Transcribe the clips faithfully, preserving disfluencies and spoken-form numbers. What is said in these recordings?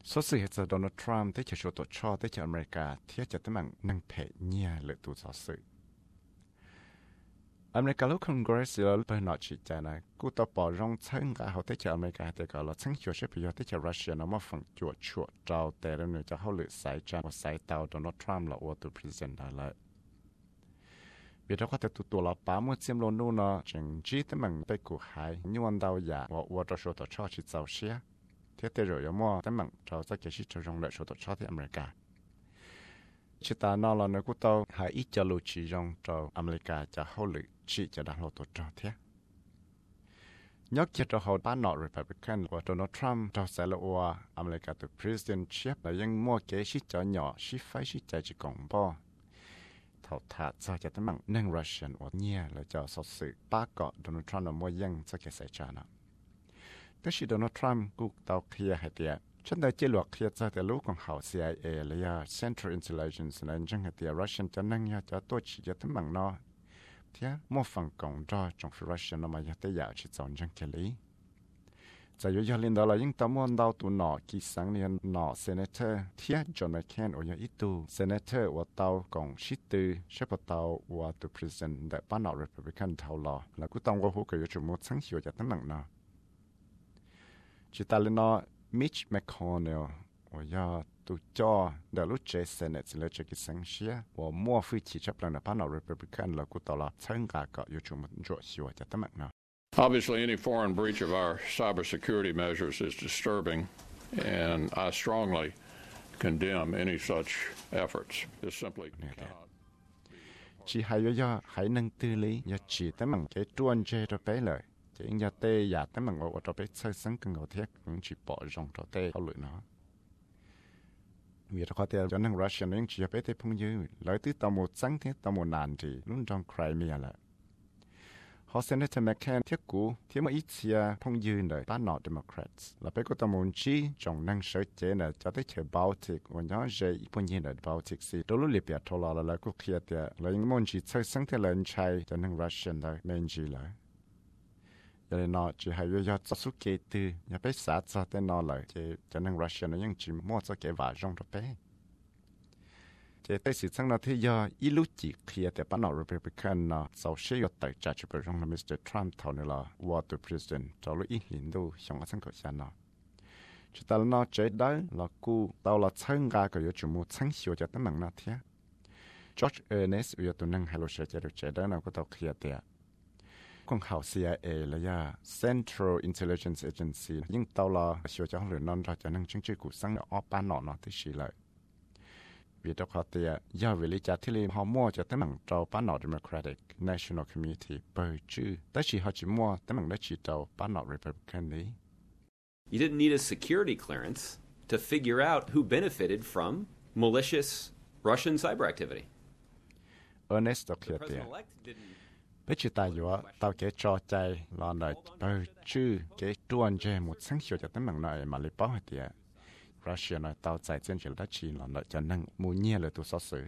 số sự hiện giờ Donald Trump tới cho số tổ cho tới cho America thiết cho tới mạng năng thể nhẹ lệ tụ giáo sự America lúc Congress là lúc nói chuyện cho này cú tao bỏ rong chân cả họ tới cho America thì gọi là chân chuột sẽ bị tới cho Russia nó mà phần chuột chuột trao tệ rồi nữa cho họ lựa sai cho và sai tao Donald Trump là ô tô president đó lại vì đó có thể tụt tụt là ba mươi chiếm luôn luôn nó chừng chỉ tới mình被cụ害nhưng anh đâu ya và và cho số tổ cho chỉ giàu xe thế thì rồi mà tới mình cho tất cả sự trong lại số tổ cho thì America chỉ ta nó là nó cũng tao hay ít cho lưu chỉ trong cho America cho hậu lực chỉ cho đang lo tổ cho thế nhớ kia cho họ bán nọ Republican và Donald Trump cho sẽ là qua America từ presidentship là những mua cái sự cho nhỏ sự phải sự chạy chỉ cộng bao thảo thả cho cho tới mạng nâng Russian và nhẹ là cho số sự ba cọ Donald Trump là mua dân cho cái sẽ trả nó tức là Donald Trump cũng tao kia hay tiệtฉันได้เจอหลอกเคลียร์จากแต่ลูกของเขา ซี ไอ เอ เลยอะ Central Intelligence นั่นจังเหตุ Russian จะนั่งยาจะตัวชี้จะทั้งมังนอเทียมั่วฟังกงรอจงฟิ Russian นมาอยากได้ยาวชิดจอนจังเกลีจะอยู่ยาลินดาลายิ่งตะมวนดาวตัวหนอกี่สังเนียนหนอ Senator เทียจอห์นแมคเคนโอยาอิตู Senator ว่าเตากงชิตือเชปเตาว่าตัว President แต่ป้าหนอ Republican เท่าลอแล้วกูต้องว่าหูเกิดจุดมุ่งทั้งหิวจะทั้งมังนอจิตาลินอMitch McConnell 我要都叫的路这 Senate 了这个生些，我莫非提出来的把那 Republican 了，古到了参加个有什么做希望就怎么呢 ？Obviously, any foreign breach of our cybersecurity measures is disturbing, and I strongly condemn any such efforts. This simply cannot. Chỉ hay yo hay năng tư lý, yo chỉ tới bằng cái tuần chơi rồi bé lời. Chỉ nhà tê giả tới mình ở trong bếp sơ sân cần ngồi thiết cũng chỉ bỏ rong cho tê thao luyện nó vì nó có thể cho nên Russia nó chỉ bếp tê phong dư lấy từ tàu một sáng thế tàu một nàn thì luôn trong Crimea lại họ Senator McCain thiết cũ thiết mà ít xia phong dư đời bán nọ Democrats là bếp có tàu một chi trong năng sở chế này cho tới chơi Baltic và nhớ dây phong dư đời Baltic Sea đôi lúc liệp thô là là cũng kia thì lấy những môn chỉ sơ sân thế lên chạy cho nên Russia đời main gì lại giờ này nó chỉ hay do cho số kế từ nhà bé xã cho tới nó lại chỉ cho nên Russia nóยังchỉ mua cho cái vải trong đó bé chỉ tới sự sang nó thì do ít lúc chỉ khiแต่ป้าหนอ Republican nó sau sẽ có tới trả cho trong là Mister Trump thầu này là war to president cho lúc ít liền đâu xong ở sang cổ xa nó chỉ ta nó chỉ đấy là cú tao là参加cái chủ mua参hiệu cho tấm bằng nó thế George Ernest ở tụi năng hello sẽ được chỉ đấy nó có tao khiแต่ของเขา ซี ไอ เอ และยา Central Intelligence Agency ยิ่งเตาลาเชียวจะหรือนอนเราจะนั่งchứngชื่อกูสั่งออป้านหนอนที่ชีเลยวิธีเขาเตียยาวิลิจาที่ลีฮอมั่วจะตั้งมั่งเจ้าป้านหนอ Democratic National Committee เปิดชื่อแต่ชีเขาจีมั่วตั้งมั่งได้ชีเจ้าป้านหนอ Republican นี้ You didn't need a security clearance to figure out who benefited from malicious Russian cyber activity. Ernest ตัวเคลียร์เตียbây giờ ta vừa tao kể cho chạy là nơi bao chữ kể tuần chơi một sáng chiều cho tới mạng này mà lấy bao hết tiệt Russia nói tao chạy trên chỉ là chỉ là nơi cho năng mua nhiều là tụi xóa xử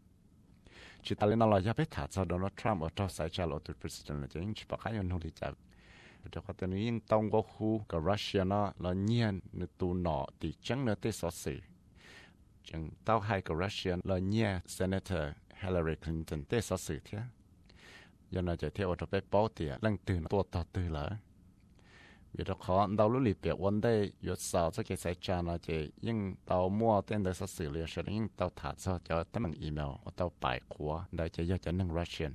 chỉ ta lên nó là giá bé thả cho Donald Trump ở trong sai trả lộ tụi president là chính chỉ bảo cái nhân không đi chậm cho có tên những tông có khu cái Russia nó là nhiều nữa tụi nọ thì chẳng nữa tới xóa xử chẳng tao hay cái Russia là nhiều Senator Hillary Clinton tới xóa xử thế giờ này chạy theo cho bé bảo tiệt lăng từ tua tao từ là vì đó khó đào lúc liệp biệt vấn đề yếu sao cho cái sai cha nó chỉ nhưng tao mua tên để xử lý sẽ nhưng tao thả cho cho tấm bằng email và tao bài của để chỉ cho cho năng Russian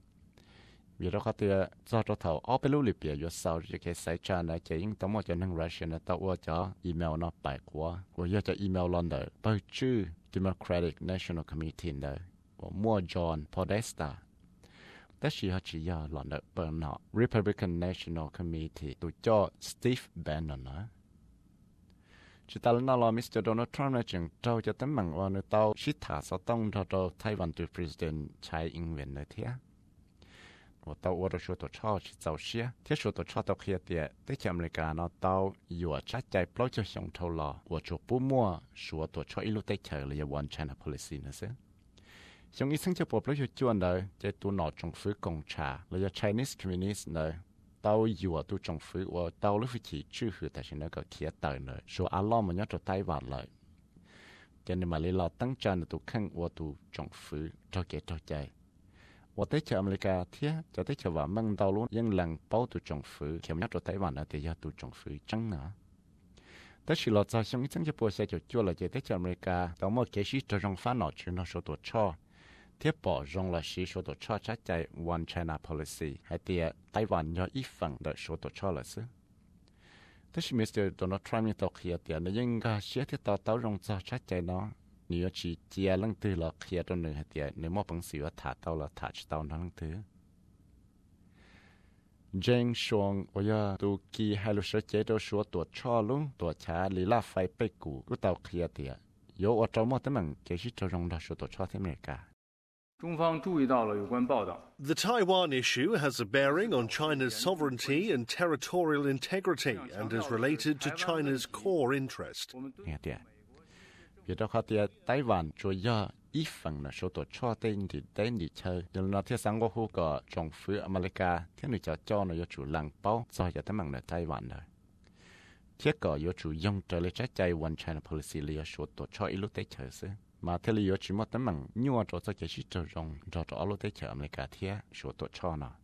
vì đó có thể cho cho thầu ở bên lúc liệp biệt yếu sao cho cái sai cha nó chỉ nhưng tao mua cho năng Russian tao mua cho email nó bài của và giờ cho email lần đấy bao chữ Democratic National Committee đấy và mua John Podestaแต่ชีเขาชี้ยาหล่อนเดเปิลนอ Republican National Committee ตัวจ่อ Steve Bannon นะชิตาลนอลมิสเตอร์โดนัลด์ทรัมป์นะจึงเจ้าจะตั้งมั่งว่าในเต้าชิตาสต้องทอดไต้หวันตัว President ชายอิงเวนเลยเทียว่าเต้าว่าเราชัวตัวชอบชิเจ้าเชียเทียชัวตัวชอบตัวเคลียเตียที่อเมริกาเนาะเต้าอยู่ชัดใจปล่อยจะส่งเท่าหล่อว่าชัวปูมั่วชัวตัวชอบอีลูกเตเชอร์เลยวัน China policy นะซิtrong ý sinh cho bộ lấy cho chuan đời chạy tu nọ trong phía cộng trà là do Chinese Communist đời tàu dùa tu trồng phứ và tàu lúc chỉ chưa hư tại sao nó có kia tờ nữa số áo lo mà nhớ cho tay vào lại cho nên mà lấy lo tăng chân tu khăn và tu trồng phứ cho kẻ cho chạy và tới chờ America thế cho tới chờ vào mang tàu luôn nhưng lần bao tu trồng phứ khi nhớ cho tay vào là thì giờ tu trồng phứ trắng nữa tới khi lo cho xong cái chẳng cho bố sẽ cho chua là chỉ tới chờ America tàu một cái gì cho trong phá nọ chuyện nó số tuổi cho tiếp bỏ rong là sĩ số tổ cho chắc chạy One China Policy hay tiệt Taiwan Wan do ít phần đợi số tổ cho là xứ. Thế thì mít tơ Donald Trump như tao kia tiệt nếu như cái sĩ thì tao tao rong cho chắc chạy nó nếu chỉ chia lăng từ là kia trong nửa tiệt nếu mà bằng sự thả tao là thả tao nó lăng từ. Jane Song bây giờ tu kỳ hai lúc sẽ chế độ số tổ cho luôn tổ trả lý là phải bị cũ của tao kia tiệt. Yo ở trong một tấm bằng cái gì cho rong là số tổ cho thế này cả. The Taiwan issue has a bearing on China's sovereignty and territorial integrity and is related to China's core interest. Nghe tiệt. Vì đó họ tiệt Taiwan chủ yếu ít phần là số tổ cho tên thì tên đi chơi. Nên nó thiết sáng qua khu có trong phía America thiết người cho cho nó chủ lăng bao do cho tấm bằng là Taiwan rồi. Thiết có yếu chủ dùng trở lại trái chạy One China Policylia số tổ cho ít lúc tới chơi xứ. Mà thế là chỉ một tấm bằng nhiều cho cho cái gì cho rong cho cho alo tới chờ America thế số tổ cho nó.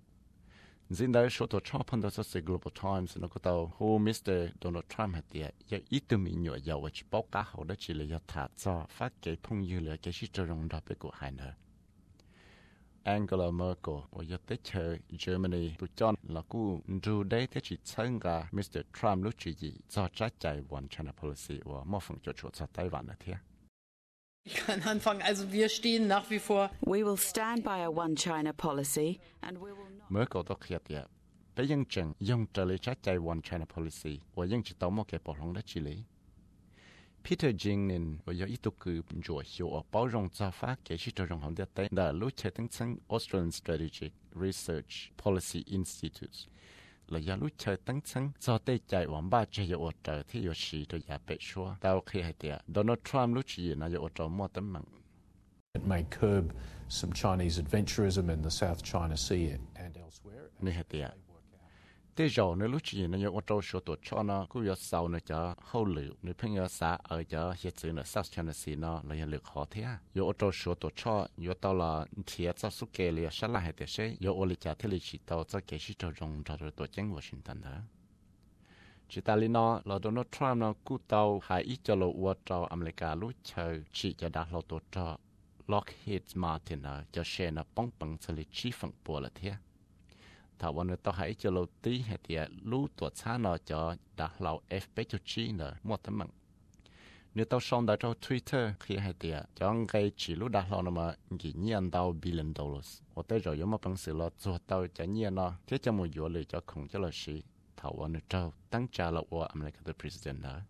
Nên đây số tổ cho phần đó sẽ Global Times nó có tàu hồ mít tơ Donald Trump hết tiệt, giờ ít tụi mình nhiều giàu và chỉ báo cá hậu đó chỉ là giờ thả cho phát cái phong như là cái gì cho rong đó bị của hai nữa. Angela Merkel và giờ tới chờ Germany tụi John là cú dù đấy thế chỉ sang cả mít tơ Trump lúc chỉ gì cho trái chạy One China Policy và một phần cho chỗ cho Taiwan là thế. Ich kann anfangen. Also wir stehen nach wie vor. We will stand by our One China policy and we will not. Mới có được hiện tiệt. Bây giờ chừng dùng trở lại trái chạy One China Policy và dùng chỉ tao một cái bảo lòng đất chỉ lý. Peter Jing nên và giờ ít tu cứ chủ hiệu ở bao rong cho phát cái gì cho rong hồng đất tây đã lúc chơi tiếng sang Australian Strategic Research Policy Institute là giờ lúc chơi tiếng sang cho tây chạy quảng ba chơi ở trời thì có gì tôi giả bị xóa tao khi hay tiệt Donald Trump lúc chỉ là ở trời mua tấm bằng. It may curb some Chinese adventurism in the South China Sea and elsewhere. Này hay tiệt. Thế giờ nếu lúc chỉ là ở châu số tổ cho nó cũng có sau nữa cho hậu lựu nếu phim ở xã ở cho hiện sự ở South China Sea nó là hiện lực khó thế à. Ở châu số tổ cho ở tàu là thiệt cho số kê liền sát lại thế sẽ ở ở lịch thế lịch chỉ tàu cho cái gì cho rong cho tổ chức Washington đó. Chỉ ta lý nó là Donald Trump nó cú tàu hai ít cho lộ ở châu America lúc chơi chỉ cho đạt lộ tổ cho Lockheed Martin nó cho xe nó bóng bằng xử lý chi phần bùa là thế. Thảoวันนี้ต่อให้จะเราตีให้เดียรู้ตัวช้าหน่อยจะด่าเราเอฟไปจุดจีเนอะมั่วทั้งมันnếu tao xong đã cho Twitter khi hay tiệt cho anh cái chỉ lúc đã lo nó mà chỉ nhiên tao billion dollars và tới rồi giống mà bằng sự lo cho tao trả nhiên nó thế cho một vụ lời cho không cho là gì thảoวันนี้tao tăng trả là của America the president đó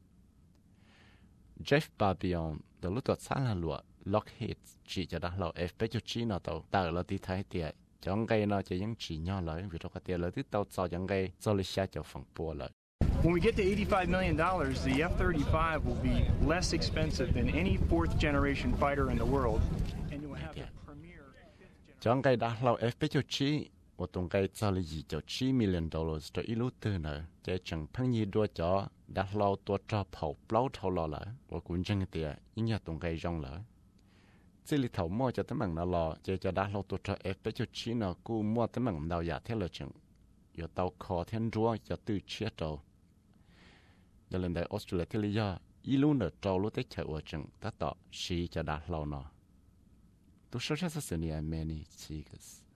Jeff Babion từ lúc tao sáng là lụa Lockheed chỉ cho đã lo épไปจุดจีnó tao tao là tí thái tiệt cho anh cái nó chỉ những chỉ nhỏ lại vì đó cái tiệt là tí tao cho anh cái cho lịch sử cho phần bùa lại. When we get to eighty-five million dollars, the F thirty-five will be less expensive than any fourth generation fighter in the world, and you will have the premier fifth generation. Chọn cái đã lâu F cho chi, và tung cái cho là gì cho chi million dollars cho ít lúc từ nữa, để chẳng phăng gì đua cho đã lâu tua cho phổ bao thâu lò lại, và cũng chẳng tiệt, những nhà tung cái rong lại. Chỉ li thầu mua cho tấm bằng nó lò, để cho đã lâu tua cho F cho chi nó cú mua tấm bằng đào giả theo lời chừng, giờ tàu khó thiên rùa cho từ chia trâu. Giờ lần đây Australia thì lý do ý luôn ở trâu lúc tới chợ ở chừng ta tỏ xí cho đã lâu nó. Tôi sợ sẽ xử lý anh many cheeks.